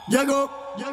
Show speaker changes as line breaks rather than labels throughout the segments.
Diego.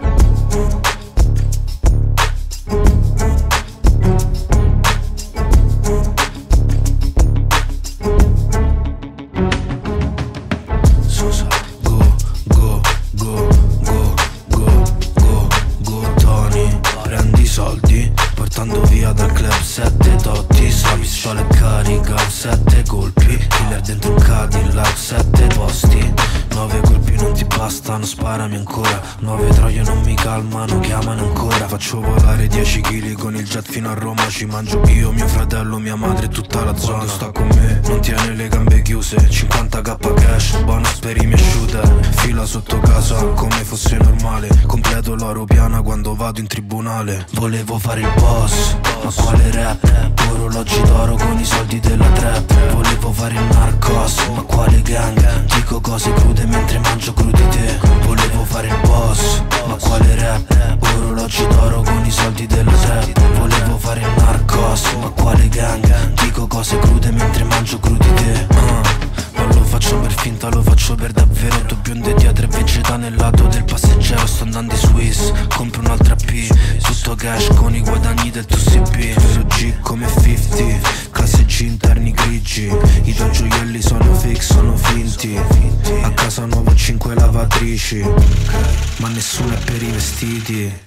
Sosa, go, go, go, go, go, go, go, Tony. Prendi i soldi, portando via dal club 7 dotti. La pistola è carica, 7 colpi. Killer dentro un Cadillac, 7 posti. 9 colpi non ti bastano, sparami ancora. 9 troie non mi calmano, chiamano ancora. Faccio volare 10 kg con il jet fino a Roma. Ci mangio io, mio fratello, mia madre e tutta la zona. Quando sta con me non tiene le gambe chiuse. 50k cash, bonus per i miei shooter. Fila sotto casa come fosse normale. Completo l'oro piana quando vado in tribunale. Volevo fare il boss, ma quale rap? Orologi d'oro con i soldi della trap. Volevo fare il narcos, ma quale gang? Dico cose crude mentre mangio crudité. Volevo fare il boss, ma quale rap? Orologi d'oro con i soldi della trap. Volevo fare il narcos, ma quale gang? Dico cose crude mentre mangio crudité. Non lo faccio per finta, lo faccio per davvero. Due bionde dietro e vegeta nel lato del passeggero. Sto andando in Swiss, compro un'altra P. Tutto cash con i guadagni del tuo CB. Vero G come 50, classeggi interni grigi. I tuoi gioielli sono fake, sono finti. A casa nuovo 5 lavatrici, ma nessuno è per i vestiti.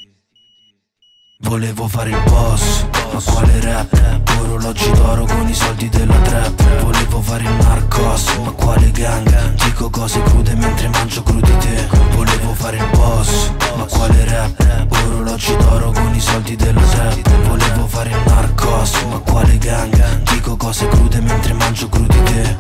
Volevo fare il boss, ma quale rap? Orologi d'oro con i soldi della trap. Volevo fare il narcos, ma quale gang? Dico cose crude mentre mangio crudité. Volevo fare il boss, ma quale rap? Orologi d'oro con i soldi della trap. Volevo fare il narcos, ma quale gang? Dico cose crude mentre mangio crudité.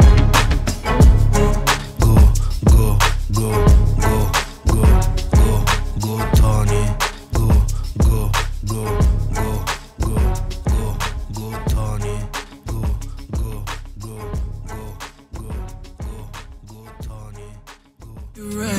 Go, go, go, go, go, go, go, Tony. Go, go, go, go, go, go, go, Tony. Go, go, go, go, go, go, go, Tony. Go.